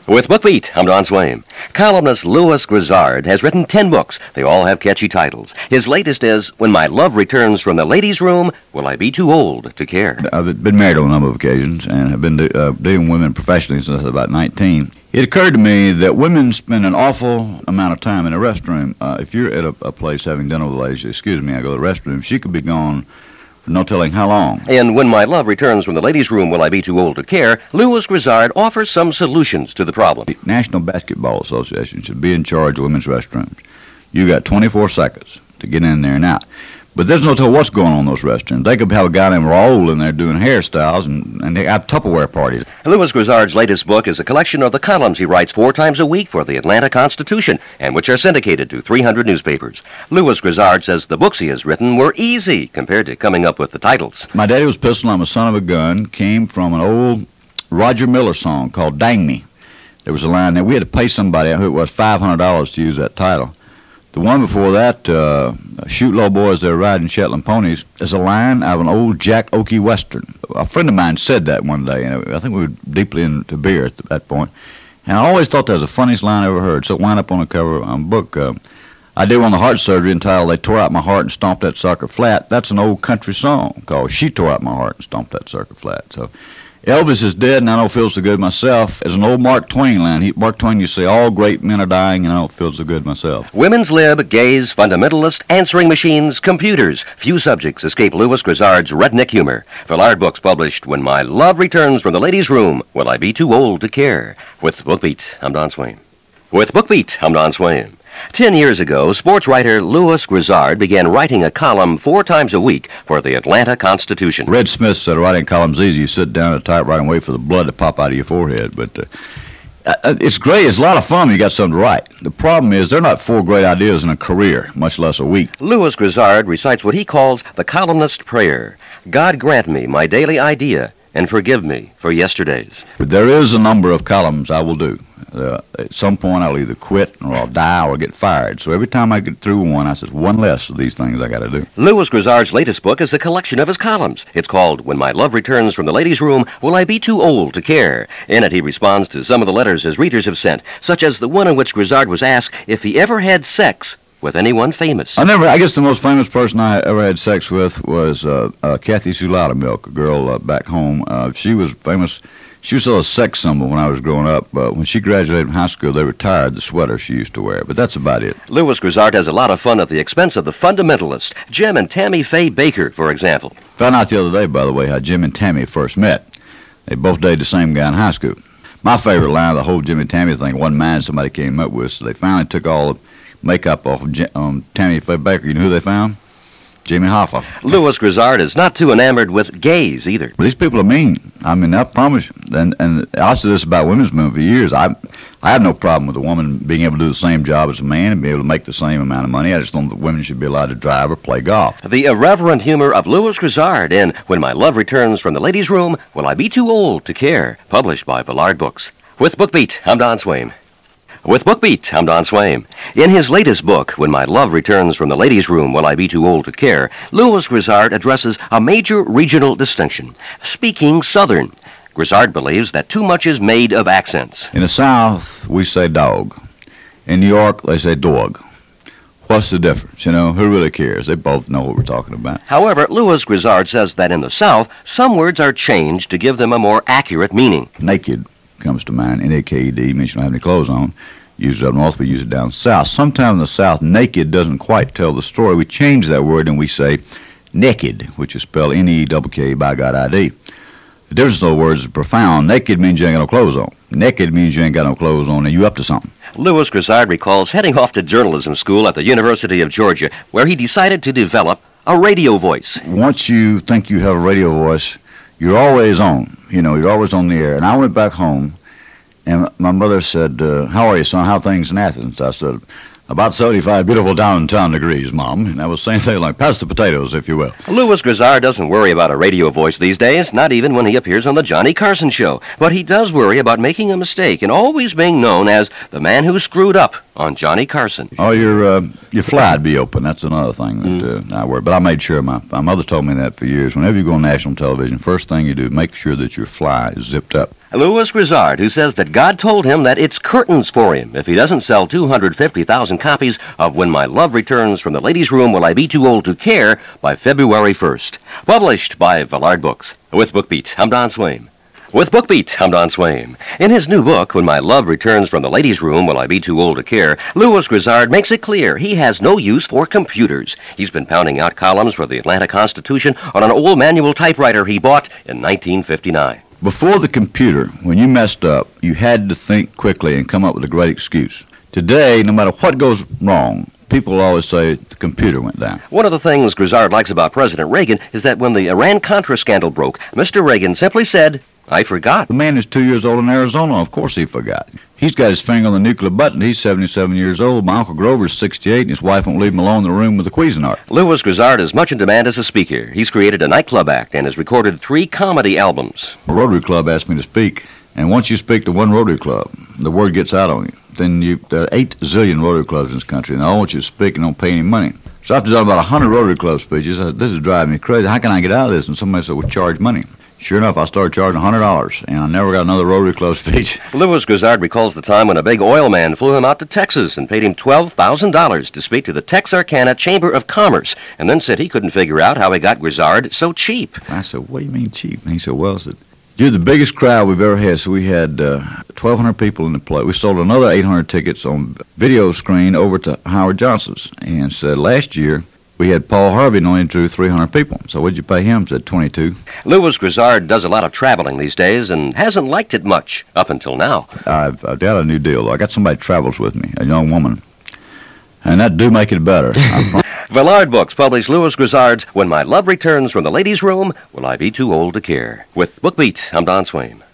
With BookBeat, I'm Don Swaim. Columnist Louis Grizzard has written 10 books. They all have catchy titles. His latest is When My Love Returns from the Ladies' Room, Will I Be Too Old to Care? I've been married on a number of occasions and have been dealing with women professionally since I was about 19. It occurred to me that women spend an awful amount of time in the restroom. If you're at a place having dinner with a lady, excuse me, I go to the restroom, she could be gone for no telling how long. And When My Love Returns from the Ladies' Room, Will I Be Too Old to Care? Louis Grizzard offers some solutions to the problem. The National Basketball Association should be in charge of women's restrooms. You got 24 seconds to get in there and out. But there's no telling what's going on in those restrooms. They could have a guy named Raoul in there doing hairstyles, and they have Tupperware parties. Louis Grizzard's latest book is a collection of the columns he writes 4 times a week for the Atlanta Constitution, and which are syndicated to 300 newspapers. Louis Grizzard says the books he has written were easy compared to coming up with the titles. My Daddy Was Pistol, I'm a Son of a Gun came from an old Roger Miller song called Dang Me. There was a line there. We had to pay somebody who it was $500 to use that title. The one before that, Shoot Low Boys, They're Riding Shetland Ponies, is a line out of an old Jack Oakey Western. A friend of mine said that one day, and I think we were deeply into beer at that point. And I always thought that was the funniest line I ever heard. So it wound up on the cover of a book. I did one on the heart surgery entitled They Tore Out My Heart and Stomped That Sucker Flat. That's an old country song called She Tore Out My Heart and Stomped That Sucker Flat. So Elvis is dead, and I don't feel so good myself. As an old Mark Twain line, Mark Twain used to say, all great men are dying, and I don't feel so good myself. Women's lib, gays, fundamentalist, answering machines, computers. Few subjects escape Louis Grizzard's redneck humor. Villard Books published When My Love Returns from the Ladies' Room, Will I Be Too Old to Care? With BookBeat, I'm Don Swaim. With BookBeat, I'm Don Swaim. 10 years ago, sports writer Louis Grizzard began writing a column 4 times a week for the Atlanta Constitution. Red Smith said writing columns easy. You sit down at a typewriter and wait for the blood to pop out of your forehead. But it's great. It's a lot of fun when you got something to write. The problem is there are not 4 great ideas in a career, much less a week. Louis Grizzard recites what he calls the columnist prayer. God grant me my daily idea and forgive me for yesterday's. But there is a number of columns I will do. At some point, I'll either quit or I'll die or get fired. So every time I get through one, I says, one less of these things I got to do. Louis Grizzard's latest book is a collection of his columns. It's called When My Love Returns from the Ladies' Room, Will I Be Too Old to Care? In it, he responds to some of the letters his readers have sent, such as the one in which Grizzard was asked if he ever had sex with anyone famous. I guess the most famous person I ever had sex with was Kathy Sue Loudermilk, a girl back home. She was famous. She was still a sex symbol when I was growing up. When she graduated from high school, they retired the sweater she used to wear. But that's about it. Louis Grizzard has a lot of fun at the expense of the fundamentalists. Jim and Tammy Faye Baker, for example. Found out the other day, by the way, how Jim and Tammy first met. They both dated the same guy in high school. My favorite line of the whole Jim and Tammy thing, one man somebody came up with, so they finally took all the makeup off of Tammy Faye Baker. You know who they found? Jimmy Hoffa. Louis Grizzard is not too enamored with gays either. Well, these people are mean. I mean, I promise you. And I said this about women's movement for years. I have no problem with a woman being able to do the same job as a man and be able to make the same amount of money. I just don't think women should be allowed to drive or play golf. The irreverent humor of Louis Grizzard in When My Love Returns from the Ladies' Room, Will I Be Too Old to Care? Published by Villard Books. With BookBeat, I'm Don Swaim. With BookBeat, I'm Don Swaim. In his latest book, When My Love Returns from the Ladies' Room, Will I Be Too Old to Care?, Louis Grizzard addresses a major regional distinction. Speaking Southern, Grizzard believes that too much is made of accents. In the South, we say dog. In New York, they say dog. What's the difference? You know, who really cares? They both know what we're talking about. However, Louis Grizzard says that in the South, some words are changed to give them a more accurate meaning. Naked comes to mind. N-A-K-E-D means you don't have any clothes on. Use it up north, we use it down south. Sometimes in the South, naked doesn't quite tell the story. We change that word and we say naked, which is spelled N-E-K-K by God I-D. The difference of those words is profound. Naked means you ain't got no clothes on. Naked means you ain't got no clothes on and you up to something. Louis Grizzard recalls heading off to journalism school at the University of Georgia, where he decided to develop a radio voice. Once you think you have a radio voice, you're always on. You know, you're always on the air. And I went back home, and my mother said, how are you, son? How are things in Athens? I said, about 75 beautiful downtown degrees, Mom. And I was saying things like, pass the potatoes, if you will. Louis Grizzard doesn't worry about a radio voice these days, not even when he appears on the Johnny Carson Show. But he does worry about making a mistake and always being known as the man who screwed up on Johnny Carson. Oh, your fly'd be open. That's another thing that I worry. But I made sure, my mother told me that for years. Whenever you go on national television, first thing you do, make sure that your fly is zipped up. Louis Grizzard, who says that God told him that it's curtains for him if he doesn't sell 250,000 copies of When My Love Returns from the Ladies' Room, Will I Be Too Old to Care by February 1st. Published by Villard Books. With BookBeat, I'm Don Swaim. With BookBeat, I'm Don Swaim. In his new book, When My Love Returns from the Ladies' Room, Will I Be Too Old to Care, Louis Grizzard makes it clear he has no use for computers. He's been pounding out columns for the Atlanta Constitution on an old manual typewriter he bought in 1959. Before the computer, when you messed up, you had to think quickly and come up with a great excuse. Today, no matter what goes wrong, people always say the computer went down. One of the things Grizzard likes about President Reagan is that when the Iran-Contra scandal broke, Mr. Reagan simply said, "I forgot." The man is 2 years old in Arizona. Of course he forgot. He's got his finger on the nuclear button. He's 77 years old. My Uncle Grover's 68, and his wife won't leave him alone in the room with the Cuisinart. Louis Grizzard is much in demand as a speaker. He's created a nightclub act and has recorded 3 comedy albums. A Rotary Club asked me to speak, and once you speak to one Rotary Club, the word gets out on you. Then there are 8 zillion Rotary Clubs in this country, and I want you to speak and don't pay any money. So after done about 100 Rotary Club speeches, I said, this is driving me crazy. How can I get out of this? And somebody said, well, charge money. Sure enough, I started charging $100, and I never got another Rotary Club speech. Louis Grizzard recalls the time when a big oil man flew him out to Texas and paid him $12,000 to speak to the Texarkana Chamber of Commerce, and then said he couldn't figure out how he got Grizzard so cheap. I said, what do you mean cheap? And he said, well, I said, you're the biggest crowd we've ever had. So we had 1,200 people in the play. We sold another 800 tickets on video screen over to Howard Johnson's, and said last year, we had Paul Harvey and only drew 300 people. So what'd you pay him? Said 22. Louis Grizzard does a lot of traveling these days and hasn't liked it much up until now. I've got a new deal, though. I got somebody that travels with me, a young woman. And that do make it better. Villard Books published Louis Grizzard's When My Love Returns from the Ladies' Room, Will I Be Too Old to Care? With BookBeat, I'm Don Swaim.